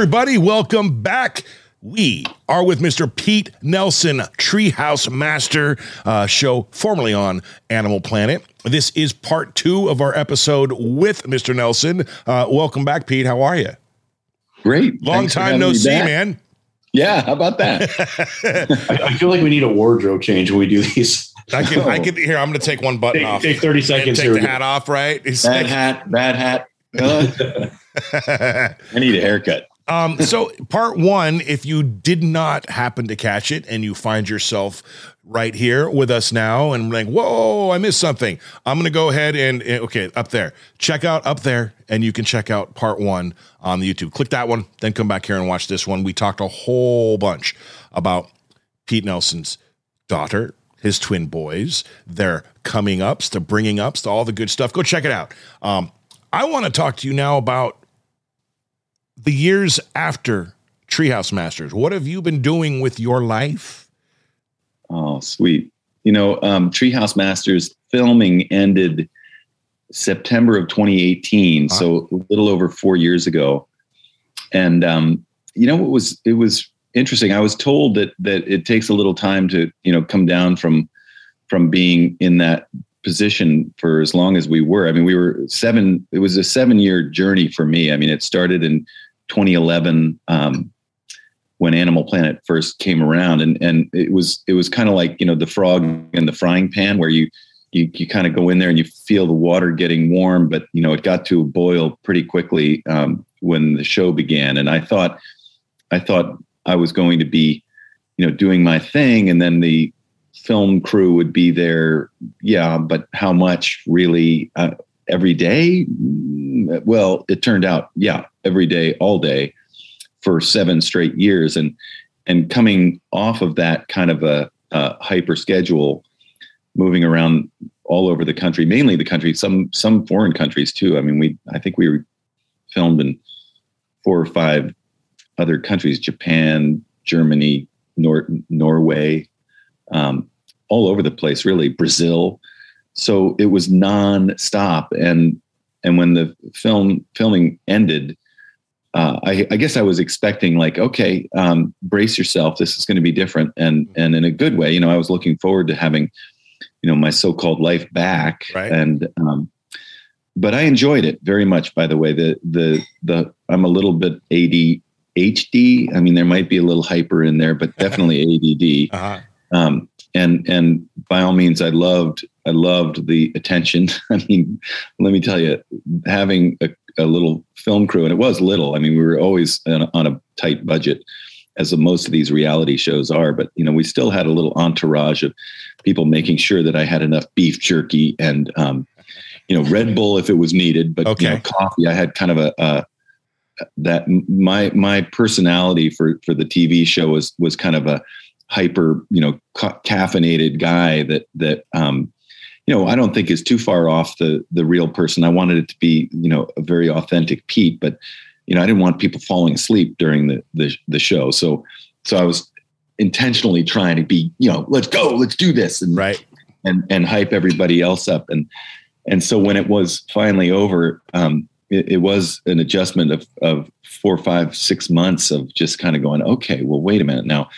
everybody. Welcome back. We are with Mr. Pete Nelson, Treehouse Master, show formerly on Animal Planet. This is part 2 of our episode with Mr. Nelson. Welcome back, Pete. How are you? Great. Long time no see, man. Yeah, how about that? I feel like we need a wardrobe change when we do these. I can here. I'm going to take one button off. Take 30 seconds. Take the hat off, right? Bad hat. I need a haircut. So part 1, if you did not happen to catch it and you find yourself right here with us now and like, whoa, I missed something. I'm going to go ahead and okay, up there, check out up there, and you can check out part 1 on the YouTube. Click that one, then come back here and watch this one. We talked a whole bunch about Pete Nelson's daughter, his twin boys, their coming ups, the bringing ups, to all the good stuff. Go check it out. I want to talk to you now about the years after Treehouse Masters. What have you been doing with your life? Oh, sweet. Treehouse Masters filming ended September of 2018, so a little over 4 years ago. And it was interesting. I was told that it takes a little time to come down from being in that position for as long as we were. I mean, it was a 7-year journey for me. I mean, it started in 2011 when Animal Planet first came around, and it was kind of like the frog in the frying pan, where you kind of go in there and you feel the water getting warm, but it got to a boil pretty quickly when the show began. And I thought I was going to be doing my thing, and then the film crew would be there. Yeah, but how much really every day? Well, it turned out, yeah, every day, all day for 7 straight years. And coming off of that kind of a hyper schedule, moving around all over the country, mainly the country, some foreign countries too. I mean, I think we were filmed in 4 or 5 other countries, Japan, Germany, Norway, all over the place, really, Brazil. So it was non-stop. And when the filming ended, I guess I was expecting, like, okay, brace yourself. This is going to be different. And in a good way. I was looking forward to having, my so-called life back. Right. And, but I enjoyed it very much, by the way. I'm a little bit ADHD. I mean, there might be a little hyper in there, but definitely ADD. Uh-huh. And by all means, I loved the attention. I mean, let me tell you, having a little film crew, and it was little. I mean, we were always on a tight budget, as most of these reality shows are. But we still had a little entourage of people making sure that I had enough beef jerky and Red Bull if it was needed. But okay. Coffee. I had kind of that my personality for the TV show was kind of a hyper, caffeinated guy that I don't think is too far off the real person. I wanted it to be, a very authentic Pete, but, I didn't want people falling asleep during the show. So I was intentionally trying to be, let's go, let's do this. And, right. And hype everybody else up. And so when it was finally over, it was an adjustment of 4, 5, 6 months of just kind of going, okay, well, wait a minute now.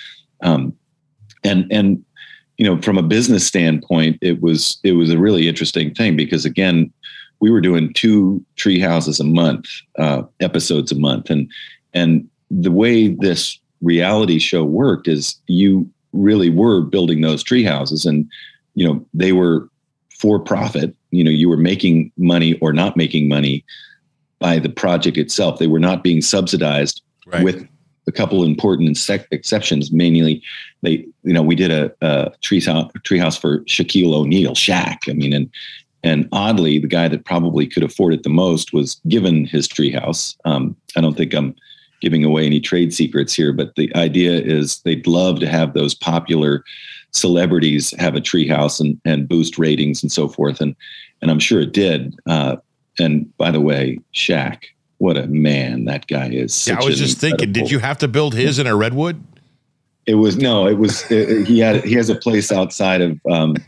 And from a business standpoint, it was a really interesting thing, because again, we were doing 2 Treehouses a month, episodes a month. And the way this reality show worked is you really were building those treehouses, and, they were for profit. You were making money or not making money by the project itself. They were not being subsidized, right, with a couple of important exceptions. Mainly, we did a treehouse for Shaquille O'Neal, Shaq. I mean, and oddly, the guy that probably could afford it the most was given his treehouse. I don't think I'm giving away any trade secrets here, but the idea is they'd love to have those popular celebrities have a treehouse and boost ratings and so forth. And I'm sure it did. And by the way, Shaq, what a man that guy is. Yeah, I was just thinking, did you have to build his in a redwood? He has a place outside of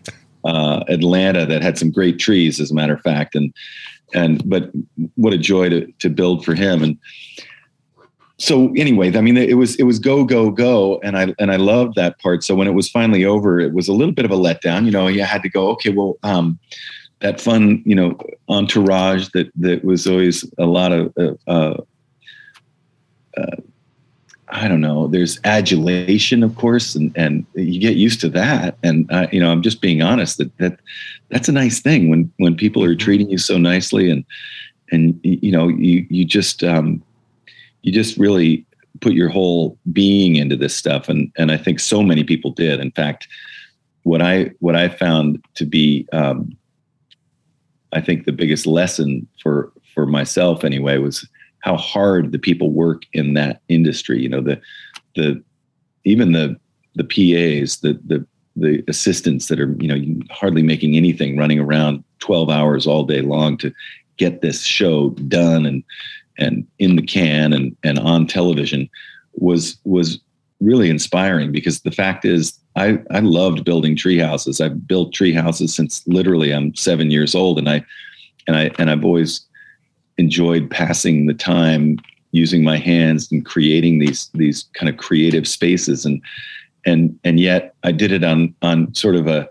Atlanta that had some great trees, as a matter of fact. But what a joy to build for him. So anyway, I mean, it was go, go, go. And I loved that part. So when it was finally over, it was a little bit of a letdown. You know, you had to go, okay, well, that fun, you know, entourage that was always a lot of, I don't know, there's adulation, of course, and you get used to that. And, you know, I'm just being honest that's a nice thing when people are treating you so nicely and you know, you just really put your whole being into this stuff. And I think so many people did. In fact, what I found to be, I think the biggest lesson for myself anyway, was how hard the people work in that industry. You know, even the PAs, the assistants that are, you know, hardly making anything, running around 12 hours all day long to get this show done and in the can and on television was really inspiring, because the fact is I loved building tree houses. I've built tree houses since literally I'm 7 years old. And I've always enjoyed passing the time using my hands and creating these kind of creative spaces. And yet I did it on sort of a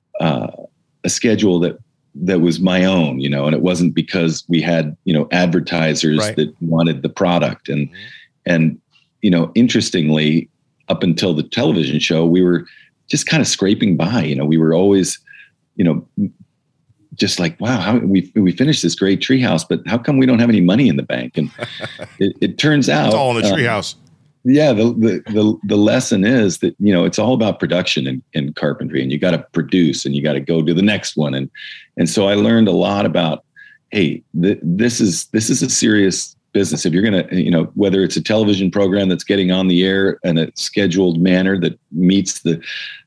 schedule that was my own, you know, and it wasn't because we had, you know, advertisers that wanted the product. And, you know, interestingly, up until the television show, we were just kind of scraping by. You know, we were always, you know, just like, wow, how we finished this great treehouse, but how come we don't have any money in the bank? And it turns out it's all in the treehouse. Yeah, the lesson is that, you know, it's all about production in carpentry, and you got to produce, and you got to go to the next one. And so I learned a lot about, hey, this is a serious business. If you're going to, you know, whether it's a television program that's getting on the air in a scheduled manner that meets the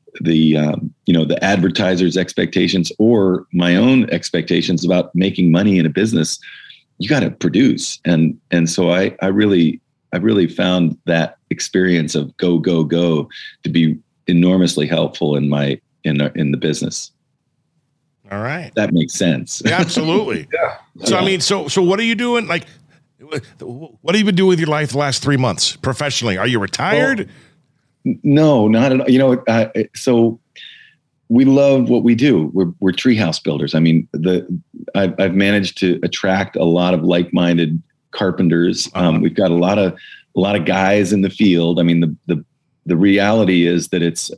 you know, the advertisers' expectations or my own expectations about making money in a business, you got to produce. And so I really found that experience of go, go, go to be enormously helpful in the business. All right. That makes sense. Yeah, absolutely. Yeah. So, I mean, so what are you doing? Like, what have you been doing with your life the last 3 months professionally? Are you retired? No, not at all. You know, so we love what we do. We're treehouse builders. I mean, I've managed to attract a lot of like-minded carpenters. We've got a lot of guys in the field. I mean, the reality is that it's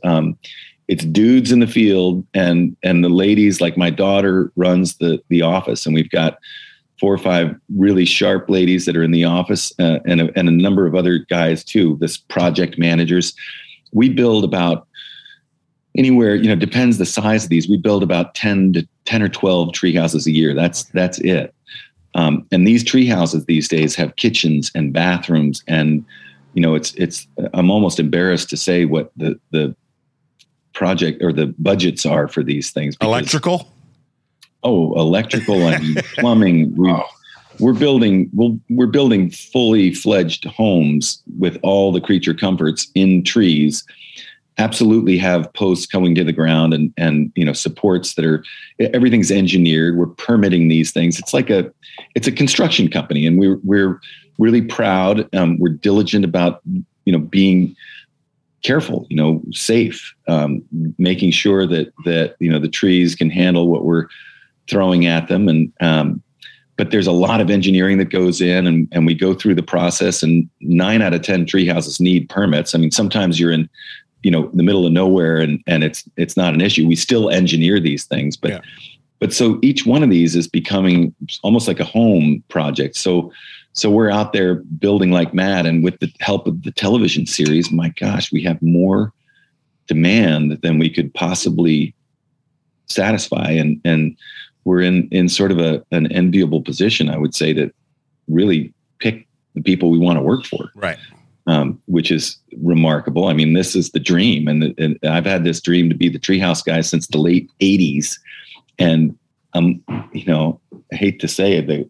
dudes in the field and the ladies. Like my daughter runs the office, and we've got 4 or 5 really sharp ladies that are in the office, and a number of other guys too. This project managers. We build about anywhere, you know, depends the size of these. We build about 10 or 12 tree houses a year. That's it. And these tree houses these days have kitchens and bathrooms, and you know, it's. I'm almost embarrassed to say what the project or the budgets are for these things. Electrical. Oh, electrical and plumbing. We're building fully fledged homes with all the creature comforts in trees. Absolutely have posts going to the ground and you know, supports that are, everything's engineered. We're permitting these things. It's a construction company, and we're really proud. We're diligent about, you know, being careful, you know, safe, making sure that you know, the trees can handle what we're throwing at them. And, but there's a lot of engineering that goes in, and we go through the process, and 9 out of 10 tree houses need permits. I mean, sometimes you're in, you know, the middle of nowhere and it's not an issue. We still engineer these things, but so each one of these is becoming almost like a home project. So we're out there building like mad, and with the help of the television series, my gosh, we have more demand than we could possibly satisfy. And we're in sort of an enviable position, I would say, to really pick the people we want to work for. Right. Which is remarkable. I mean, this is the dream. And I've had this dream to be the treehouse guy since the late 80s. And, you know, I hate to say it,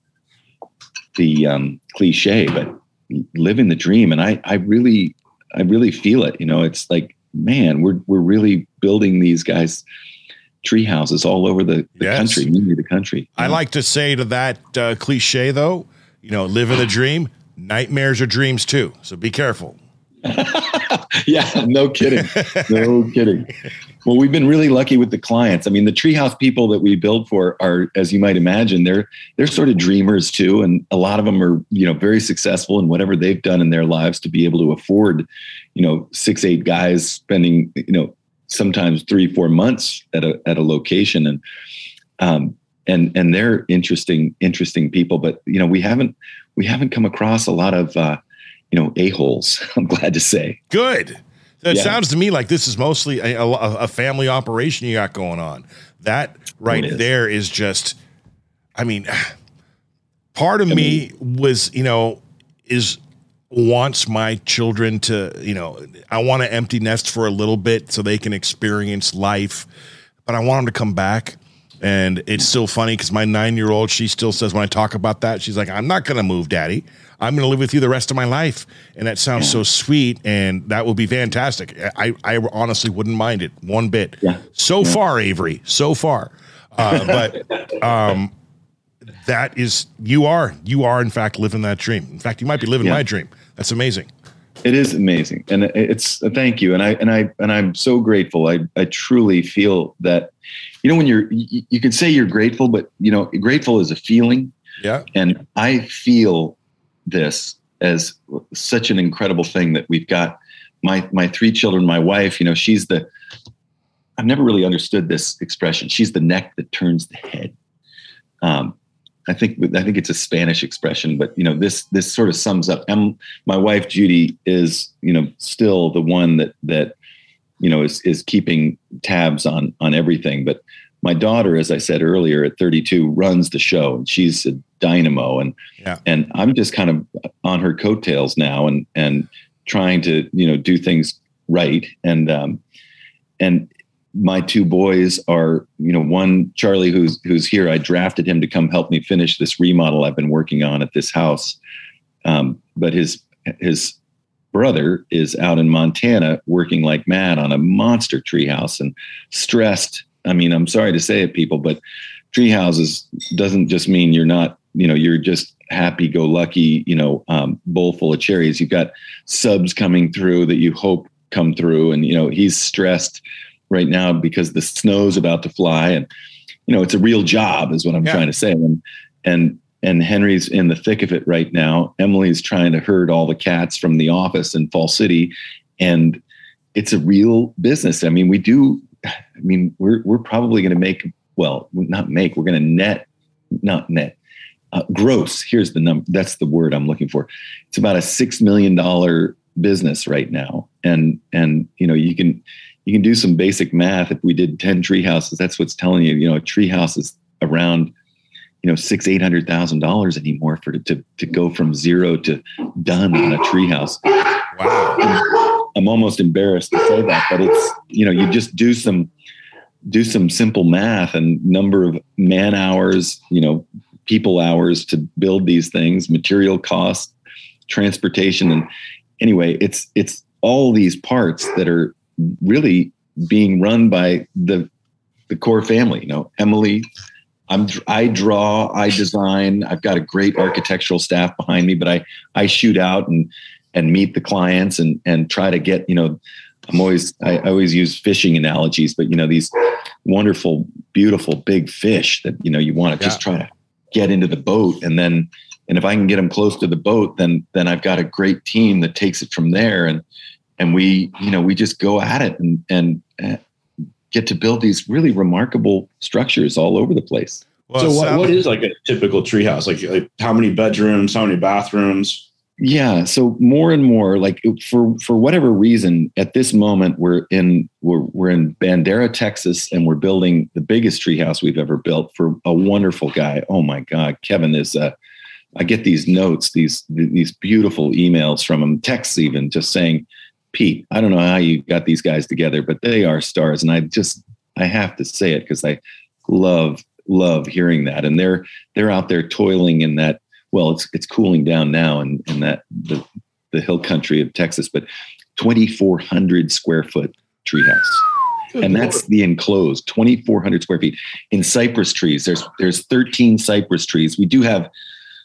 the cliche, but living the dream. And I really feel it. You know, it's like, man, we're really building these guys tree houses all over the country, mainly the country. I like to say to that cliche, though, you know, living the dream, nightmares are dreams too. So be careful. Yeah, no kidding. No kidding. Well, we've been really lucky with the clients. I mean, the treehouse people that we build for are, as you might imagine, they're sort of dreamers too. And a lot of them are, very successful in whatever they've done in their lives to be able to afford, 6-8 guys spending, sometimes 3-4 months at a location. And they're interesting people, but, we haven't come across a lot of, a-holes, I'm glad to say. Good. That sounds to me like this is mostly a family operation you got going on. That right there is just, part of me was, wants my children to, I want to empty nest for a little bit so they can experience life, but I want them to come back. And it's still funny because my 9-year-old, she still says when I talk about that, she's like, I'm not going to move, Daddy. I'm going to live with you the rest of my life. And that sounds so sweet. And that would be fantastic. I honestly wouldn't mind it one bit. Yeah. So far, Avery, so far. But that is, you are in fact living that dream. In fact, you might be living my dream. That's amazing. It is amazing. And it's thank you. And I'm so grateful. I truly feel that, when you could say you're grateful, but grateful is a feeling. Yeah. And I feel this as such an incredible thing that we've got my 3 children, my wife, I've never really understood this expression. She's the neck that turns the head. I think it's a Spanish expression, but this sort of sums up. My wife Judy is still the one that is keeping tabs on everything. But my daughter, as I said earlier, at 32, runs the show, and she's a dynamo. And I'm just kind of on her coattails now, and trying to do things right. And my 2 boys are, one, Charlie, who's here. I drafted him to come help me finish this remodel I've been working on at this house. But his brother is out in Montana working like mad on a monster treehouse and stressed. I'm sorry to say it, people, but tree houses doesn't just mean you're not, you're just happy-go-lucky, bowl full of cherries. You've got subs coming through that you hope come through. And, he's stressed right now because the snow's about to fly. And, it's a real job is what I'm trying to say. And Henry's in the thick of it right now. Emily's trying to herd all the cats from the office in Fall City. And it's a real business. We're probably going to we're going to not net, gross. Here's the number. That's the word I'm looking for. It's about a $6 million business right now. And you can do some basic math. If we did 10 tree houses, that's what's telling you, a tree house is around, $600,000 anymore to go from zero to done on a tree house. Wow. I'm almost embarrassed to say that, but it's, you just do some simple math and number of man hours, people hours to build these things, material costs, transportation. And anyway, it's all these parts that are really being run by the core family. Emily, I draw, I design. I've got a great architectural staff behind me, but I shoot out and meet the clients and try to get, I always use fishing analogies, but these wonderful, beautiful, big fish that, you want to just try to get into the boat. And if I can get them close to the boat, then I've got a great team that takes it from there. And we just go at it and get to build these really remarkable structures all over the place. Well, so what is like a typical treehouse? Like how many bedrooms, how many bathrooms? Yeah. So more and more, like for whatever reason, at this moment, we're in Bandera, Texas, and we're building the biggest treehouse we've ever built for a wonderful guy. Oh my God, Kevin is I get these notes, these beautiful emails from him, texts even, just saying, Pete, I don't know how you got these guys together, but they are stars. And I have to say it because I love hearing that. And they're out there toiling in that. Well, it's cooling down now in that the hill country of Texas, but 2,400 square foot treehouse. And that's the enclosed 2,400 square feet in cypress trees. There's 13 cypress trees. We do have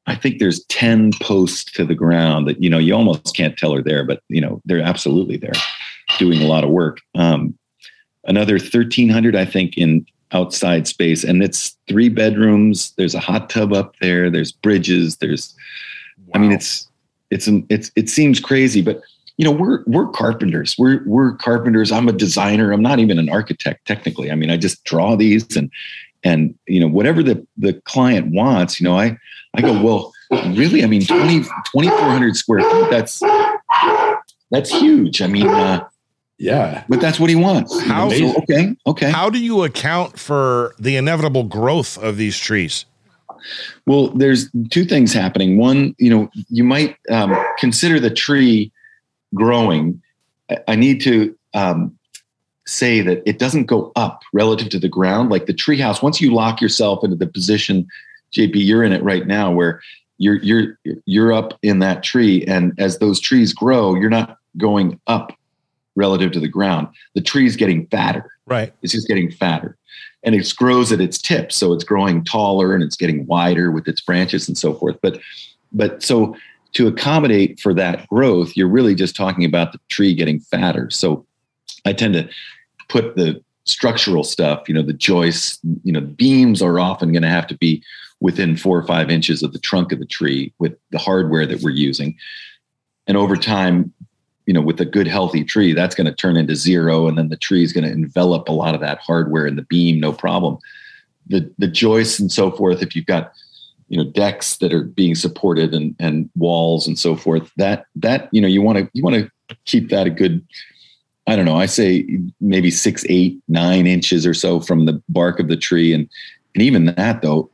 I think there's 10 posts to the ground that, you almost can't tell are there, but they're absolutely there doing a lot of work. Another 1,300, I think, in outside space, and it's 3 bedrooms. There's a hot tub up there. There's bridges. Wow. I mean, it seems crazy, but we're carpenters. We're carpenters. I'm a designer. I'm not even an architect technically. I mean, I just draw these and whatever the client wants, I go, well, really? I mean, 2,400 square feet, that's huge. I mean, yeah, but that's what he wants. Okay. How do you account for the inevitable growth of these trees? Well, there's 2 things happening. One, you might consider the tree growing. I need to say that it doesn't go up relative to the ground like the treehouse. Once you lock yourself into the position, JP, you're in it right now, where you're up in that tree, and as those trees grow, you're not going up relative to the ground. The tree's getting fatter. Right. It's just getting fatter, and it grows at its tip, so it's growing taller and it's getting wider with its branches and so forth. But so to accommodate for that growth, you're really just talking about the tree getting fatter. So I tend to put the structural stuff, the joists, beams are often going to have to be within 4 or 5 inches of the trunk of the tree with the hardware that we're using. And over time, with a good healthy tree, that's going to turn into 0. And then the tree is going to envelop a lot of that hardware in the beam, no problem. The joists and so forth, if you've got, decks that are being supported and walls and so forth, that you want to keep that a good, I don't know, I say maybe 6, 8, 9 inches or so from the bark of the tree. And even that though,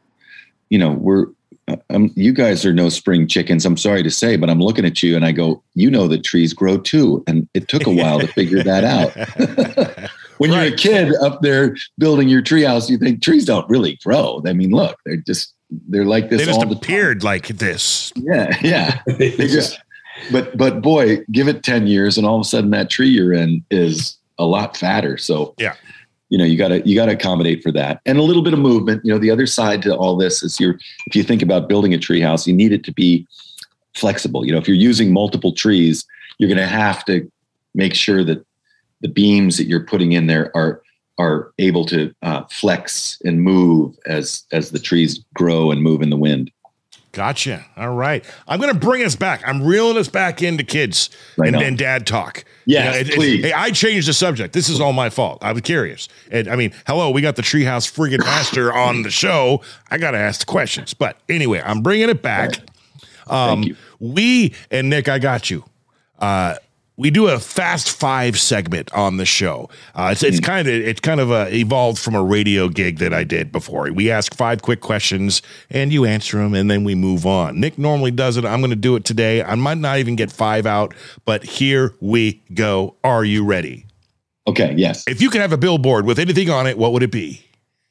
you guys are no spring chickens. I'm sorry to say, but I'm looking at you and I go, that trees grow too. And it took a while to figure that out. When you're a kid up there building your treehouse, you think trees don't really grow. I mean, look, they're like this. They just all the appeared time. Like this. Yeah. They just, but boy, give it 10 years and all of a sudden that tree you're in is a lot fatter. So yeah. You gotta accommodate for that, and a little bit of movement. The other side to all this is if you think about building a tree house, you need it to be flexible. If you're using multiple trees, you're going to have to make sure that the beams that you're putting in there are able to flex and move as the trees grow and move in the wind. Gotcha. All right. I'm going to bring us back. I'm reeling us back into kids and dad talk. Yeah, please. Hey, I changed the subject. This is all my fault. I was curious. And I mean, hello, we got the Treehouse friggin' master on the show. I got to ask the questions. But anyway, I'm bringing it back. Thank you. We, and Nick, I got you. We do a Fast Five segment on the show. It's kind of evolved from a radio gig that I did before. We ask 5 quick questions and you answer them and then we move on. Nick normally does it. I'm going to do it today. I might not even get 5 out, but here we go. Are you ready? Okay. Yes. If you could have a billboard with anything on it, what would it be?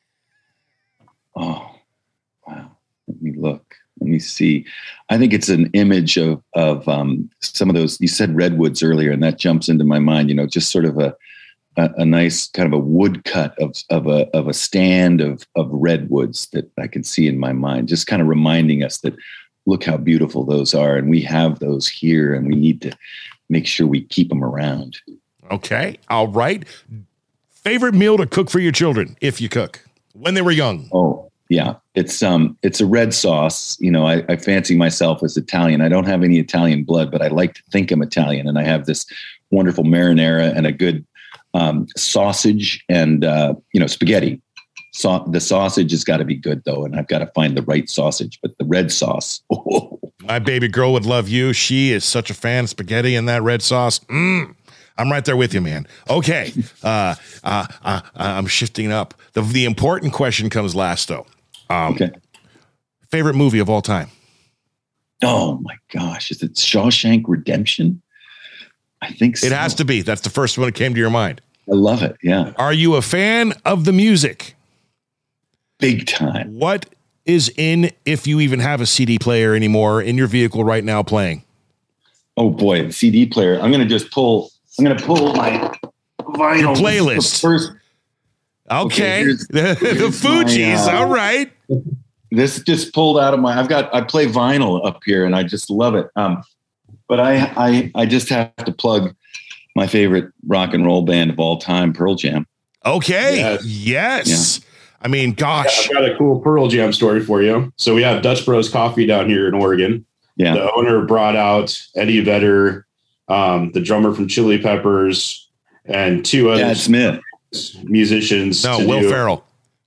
Oh, wow. Let me look. Let me see. I think it's an image of some of those. You said redwoods earlier, and that jumps into my mind. Just sort of a nice kind of a woodcut of a stand of redwoods that I can see in my mind. Just kind of reminding us that look how beautiful those are, and we have those here, and we need to make sure we keep them around. Okay. All right. Favorite meal to cook for your children, if you cook, when they were young? Oh. Yeah, it's a red sauce. I fancy myself as Italian. I don't have any Italian blood, but I like to think I'm Italian. And I have this wonderful marinara and a good sausage and, spaghetti. The sausage has got to be good, though, and I've got to find the right sausage. But the red sauce. Oh. My baby girl would love you. She is such a fan of spaghetti and that red sauce. I'm right there with you, man. Okay. I'm shifting up. The important question comes last, though. Okay. Favorite movie of all time? Oh, my gosh. Is it Shawshank Redemption? I think so. It has to be. That's the first one that came to your mind. I love it. Yeah. Are you a fan of the music? Big time. What is in, if you even have a CD player anymore, in your vehicle right now playing? Oh, boy. The CD player. I'm going to pull my vinyl. Your playlist. First. Okay. The Fugees. All right. this just pulled out of I play vinyl up here and I just love it. But I just have to plug my favorite rock and roll band of all time, Pearl Jam. Okay. Yes. Yeah. I mean, gosh. I've got a cool Pearl Jam story for you. So we have Dutch Bros Coffee down here in Oregon. Yeah. The owner brought out Eddie Vedder, the drummer from Chili Peppers, and two other musicians. No, Will Ferrell.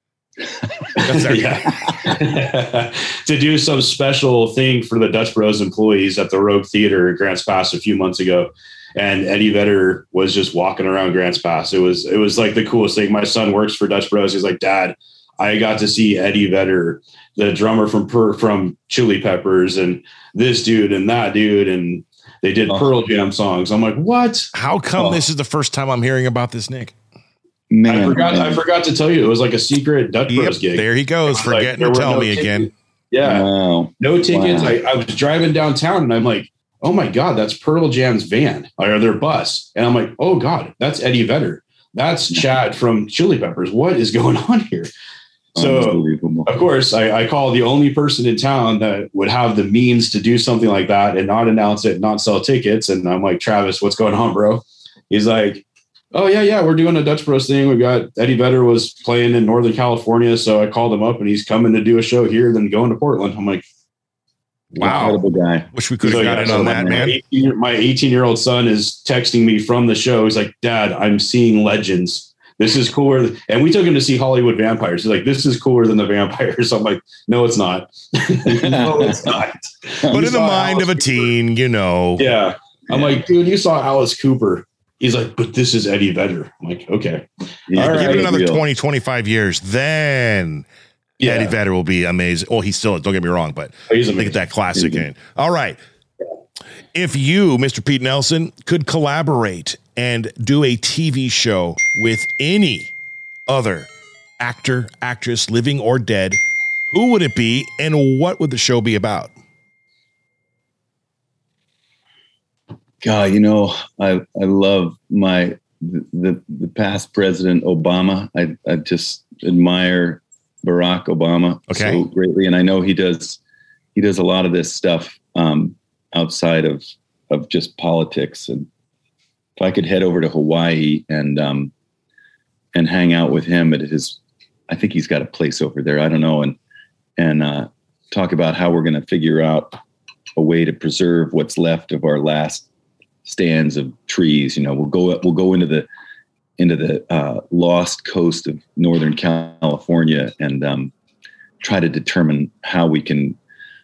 To do some special thing for the Dutch Bros employees at the Rogue Theater at Grants Pass a few months ago. And Eddie Vedder was just walking around Grants Pass. It was like the coolest thing. My son works for Dutch Bros. He's like, Dad, I got to see Eddie Vedder, the drummer from Chili Peppers, and this dude and that dude. And they did Pearl Jam songs. I'm like, what? How come this is the first time I'm hearing about this, Nick? Man, I forgot to tell you. It was like a secret Dutch Bros gig. There he goes, forgetting to tell me again. Yeah. Wow. No tickets. Wow. I was driving downtown and I'm like, oh my God, that's Pearl Jam's van or their bus. And I'm like, oh God, that's Eddie Vedder. That's Chad from Chili Peppers. What is going on here? So of course I call the only person in town that would have the means to do something like that and not announce it, not sell tickets. And I'm like, Travis, what's going on, bro? He's like, oh yeah, we're doing a Dutch Bros thing. We got Eddie Vedder was playing in Northern California. So I called him up and he's coming to do a show here, then going to Portland. I'm like, wow. Incredible guy. Wish we could have gotten on that, man. My 18-year-old son is texting me from the show. He's like, Dad, I'm seeing legends. This is cooler. And we took him to see Hollywood Vampires. He's like, this is cooler than the Vampires. I'm like, no, it's not. No, it's not. But in the mind of a teen, Yeah. I'm like, dude, you saw Alice Cooper. He's like, but this is Eddie Vedder. I'm like, okay. Yeah, all right, give it another 20, 25 years. Then Eddie Vedder will be amazing. Well, he's still, don't get me wrong, but think of that classic game. All right. If you, Mr. Pete Nelson, could collaborate and do a TV show with any other actor, actress, living or dead, who would it be and what would the show be about? God, I love the past President Obama. I just admire Barack Obama so greatly, and I know he does a lot of this stuff outside of just politics. And if I could head over to Hawaii and hang out with him at I think he's got a place over there. I don't know, and talk about how we're going to figure out a way to preserve what's left of our last stands of trees. We'll go into the lost coast of Northern California and try to determine how we can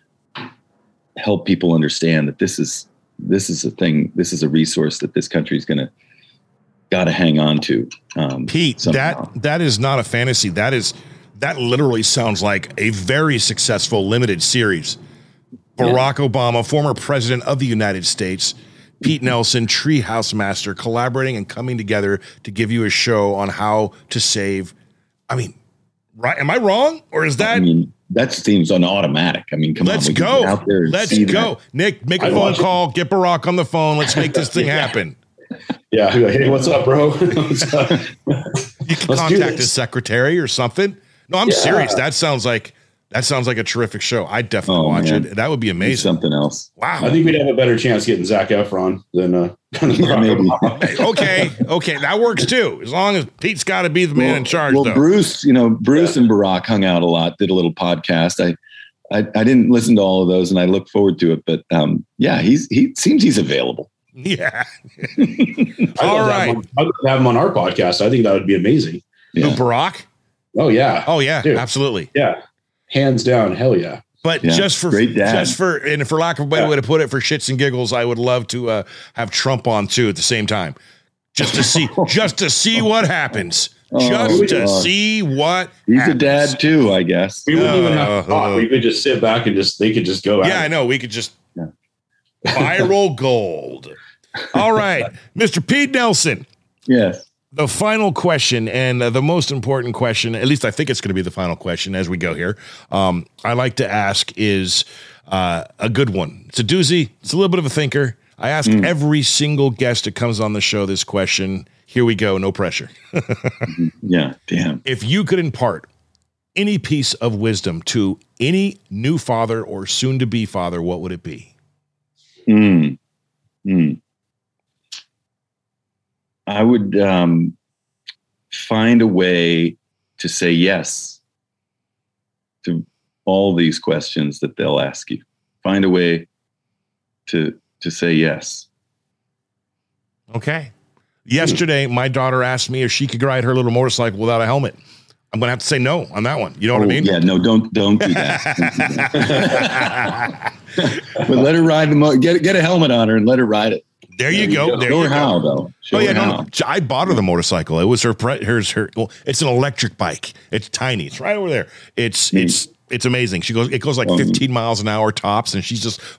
help people understand that this is a thing. This is a resource that this country is got to hang on to. Pete, somehow. that is not a fantasy. That literally sounds like a very successful limited series. Barack Obama, former president of the United States, Pete Nelson, Treehouse Master, collaborating and coming together to give you a show on how to save. I mean, right? Am I wrong? Or is that? That seems on automatic. Come on. Let's go. Let's go. Nick, make a phone call. Get Barack on the phone. Let's make this thing happen. Yeah. Hey, what's up, bro? What's up? You can contact his secretary or something. No, I'm serious. That sounds like a terrific show. I'd definitely watch it. That would be amazing. It's something else. Wow. I think we'd have a better chance getting Zac Efron than maybe. Okay, that works too. As long as Pete's got to be the man in charge. Well, though. Bruce and Barack hung out a lot. Did a little podcast. I didn't listen to all of those, and I look forward to it. But he seems he's available. Yeah. All right. I'd have him on our podcast. I think that would be amazing. Yeah. Barack? Oh yeah. Dude. Absolutely. Yeah. Hands down, hell yeah. But just for lack of a better way to put it, for shits and giggles, I would love to have Trump on too at the same time, just to see what happens. See what he's happens. A dad too, I guess. We wouldn't even have to talk. We could just sit back and they could just go out. Yeah, I know. We could just viral gold. All right, Mr. Pete Nelson. Yes. The final question, and the most important question, at least I think it's going to be the final question as we go here, I like to ask is a good one. It's a doozy. It's a little bit of a thinker. I ask every single guest that comes on the show this question. Here we go. No pressure. Yeah, damn. If you could impart any piece of wisdom to any new father or soon to be father, what would it be? I would find a way to say yes to all these questions that they'll ask you. Find a way to say yes. Okay. Yesterday, my daughter asked me if she could ride her little motorcycle without a helmet. I'm going to have to say no on that one. You know what I mean? Yeah, no, don't do that. But let her ride get a helmet on her and let her ride it. There you go. Show her how, though. No. I bought her the motorcycle. It was her. Well, it's an electric bike. It's tiny. It's right over there. It's amazing. It goes like 15 miles an hour tops, and she's just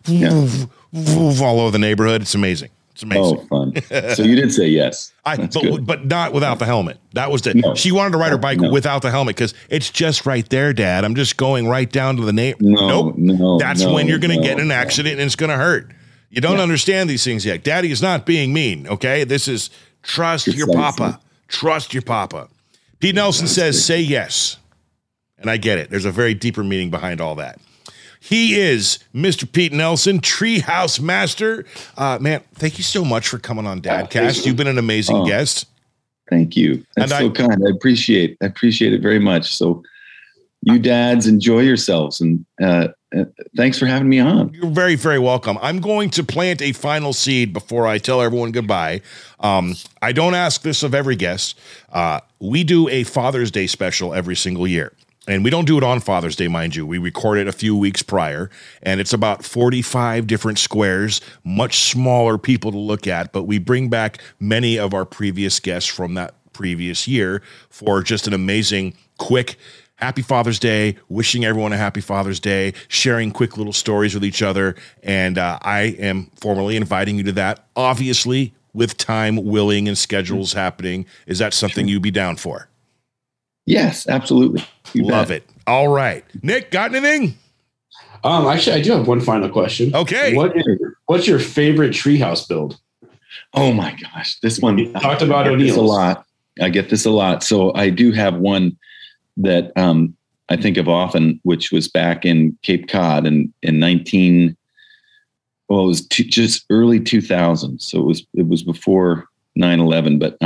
all over the neighborhood. It's amazing. It's amazing. Oh, fun. So you did say yes. But not without the helmet. That was she wanted to ride her bike without the helmet because it's just right there, Dad. I'm just going right down to the neighborhood. That's when you're going to get in an accident and it's going to hurt. You don't understand these things yet. Daddy is not being mean, okay? This is trust your papa. Trust your papa. Pete Nelson says, say yes. And I get it. There's a very deeper meaning behind all that. He is Mr. Pete Nelson, Treehouse Master. Man, thank you so much for coming on Dadcast. You've been an amazing guest. Thank you. That's so kind. I appreciate it very much. So you dads enjoy yourselves, and thanks for having me on. You're very, very welcome. I'm going to plant a final seed before I tell everyone goodbye. I don't ask this of every guest. We do a Father's Day special every single year. And we don't do it on Father's Day, mind you. We record it a few weeks prior, and it's about 45 different squares, much smaller people to look at, but we bring back many of our previous guests from that previous year for just an amazing, quick, happy Father's Day, wishing everyone a happy Father's Day, sharing quick little stories with each other, and I am formally inviting you to that, obviously, with time willing and schedules happening. Is that something you'd be down for? Yes, absolutely. Love it. All right. Nick, got anything? Actually, I do have one final question. Okay. What's your favorite treehouse build? Oh my gosh. This one. You talked about O'Neill's a lot. I get this a lot. So I do have one that I think of often, which was back in Cape Cod in it was just early 2000s. So it was before 9/11, but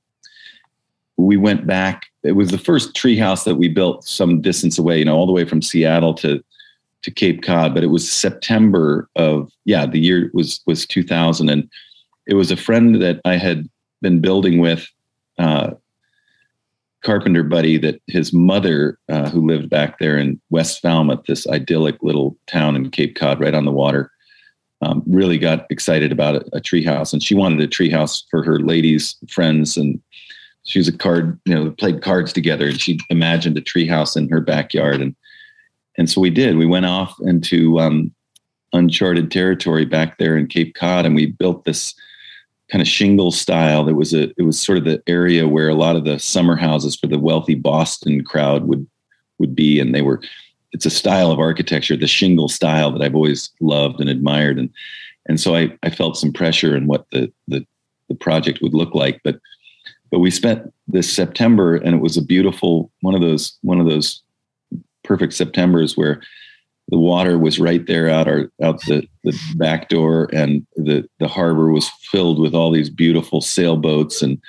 we went back. It was the first treehouse that we built some distance away, all the way from Seattle to Cape Cod. But it was September of the year was 2000, and it was a friend that I had been building with, carpenter buddy, that his mother, who lived back there in West Falmouth, this idyllic little town in Cape Cod, right on the water, really got excited about a treehouse, and she wanted a treehouse for her ladies friends, and she was played cards together, and she imagined a treehouse in her backyard. And so we did. We went off into uncharted territory back there in Cape Cod, and we built this kind of shingle style. It was sort of the area where a lot of the summer houses for the wealthy Boston crowd would be. And it's a style of architecture, the shingle style, that I've always loved and admired. And so I felt some pressure in what the project would look like. But we spent this September, and it was a beautiful one of those perfect Septembers where the water was right there out the back door, and the harbor was filled with all these beautiful sailboats, and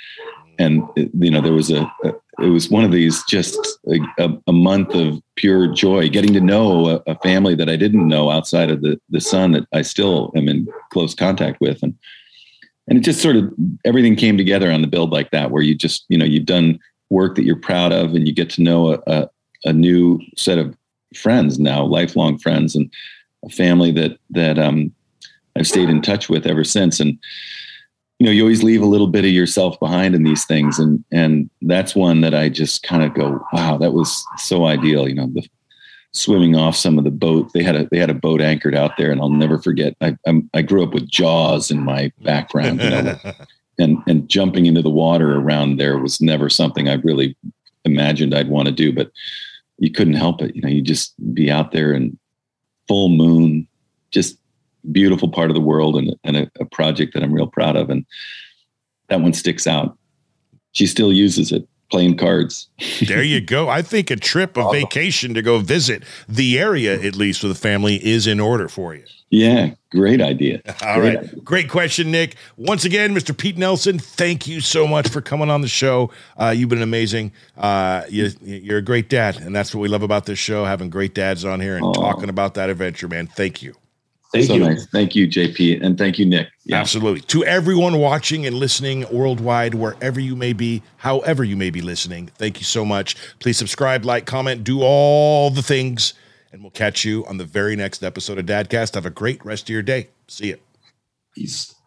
there was it was one of these just a month of pure joy, getting to know a family that I didn't know outside of the son that I still am in close contact with, and it just sort of, everything came together on the build like that, where you just, you've done work that you're proud of, and you get to know a new set of friends now, lifelong friends, and a family that I've stayed in touch with ever since. And, you always leave a little bit of yourself behind in these things. And that's one that I just kind of go, wow, that was so ideal. The swimming off some of the boat. They had a boat anchored out there, and I'll never forget. I grew up with Jaws in my background, and jumping into the water around there was never something I really imagined I'd want to do, but you couldn't help it. You just be out there in full moon, just beautiful part of the world, and a project that I'm real proud of. And that one sticks out. She still uses it. playing cards. There you go. I think a trip, a vacation to go visit the area, at least with the family, is in order for you. Yeah, great idea. All right. Great question, Nick. Once again, Mr. Pete Nelson, thank you so much for coming on the show. You've been amazing. You're a great dad, and that's what we love about this show, having great dads on here and talking about that adventure, man. Thank you. Thank you. Nice. Thank you, JP, and thank you, Nick. Yeah. Absolutely. To everyone watching and listening worldwide, wherever you may be, however you may be listening, thank you so much. Please subscribe, like, comment, do all the things, and we'll catch you on the very next episode of Dadcast. Have a great rest of your day. See you. Peace.